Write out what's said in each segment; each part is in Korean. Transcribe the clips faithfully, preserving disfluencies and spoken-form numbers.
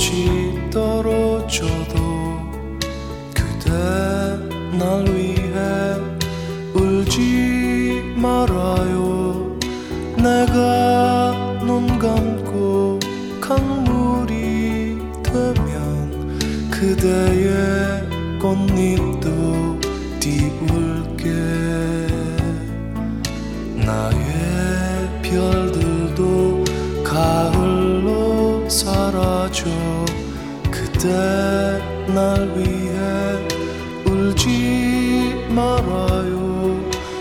꽃이 떨어져도 그대 날 위해 울지 말아요. 내가 눈 감고 강물이 되면 그대의 꽃잎도 띄울게. 나의 별들도 가을로 사라져 그대 날 위해 울지 말아요.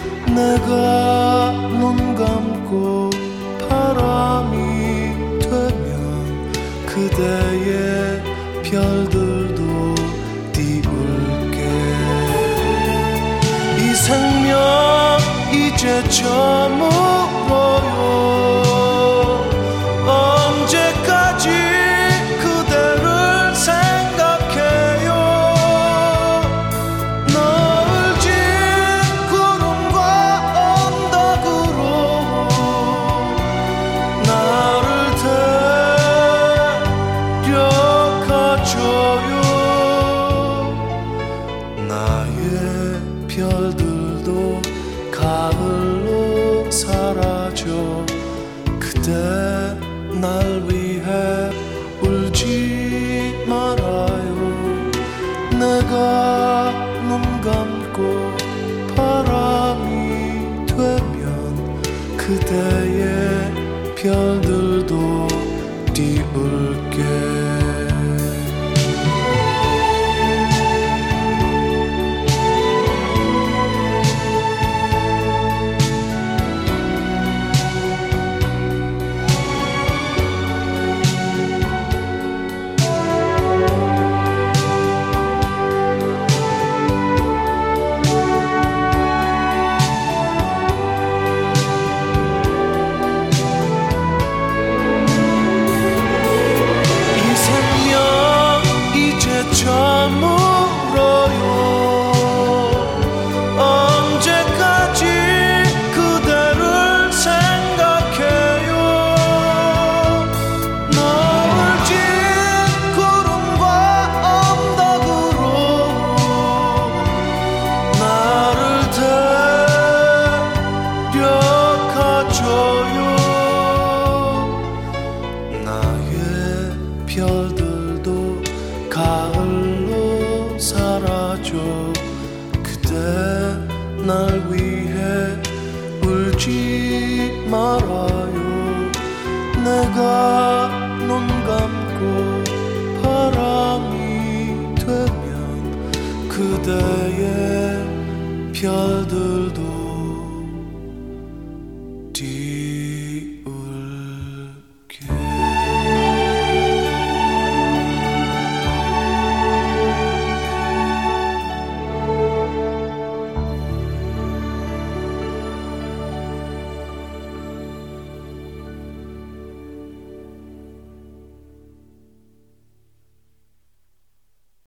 내가 눈 감고 바람이 되면 그대의 별들도 띄울게. 이 생명 이제 저물어요. 언제까지 그대를 생각해요. 너을 진 구름과 언덕으로 나를 데려가줘요. 나의 별들도 가을로 사라져 그대 날 위해 울지 말아요. 내가 눈 감고 바람이 되면 그대의 별들도 띄울게. 별들도 가을로 사라져 그대 날 위해 울지 말아요. 내가 눈 감고 바람이 되면 그대의 별들도